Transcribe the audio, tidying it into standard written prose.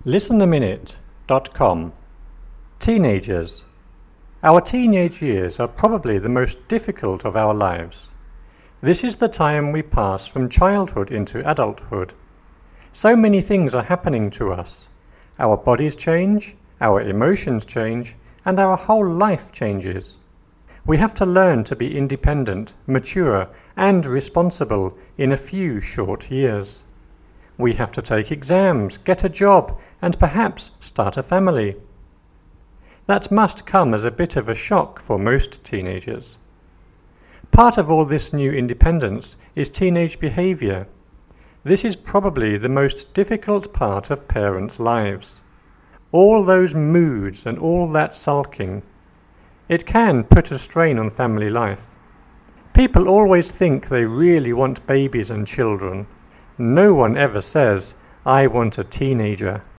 ListenAminute.com. Teenagers. Our teenage years are probably the most difficult of our lives. This is the time we pass from childhood into adulthood. So many things are happening to us. Our bodies change, our emotions change, and our whole life changes. We have to learn to be independent, mature, and responsible in a few short years. We have to take exams, get a job, and perhaps start a family. That must come as a bit of a shock for most teenagers. Part of all this new independence is teenage behavior. This is probably the most difficult part of parents' lives. All those moods and all that sulking. It can put a strain on family life. People always think they really want babies and children. No one ever says, "I want a teenager."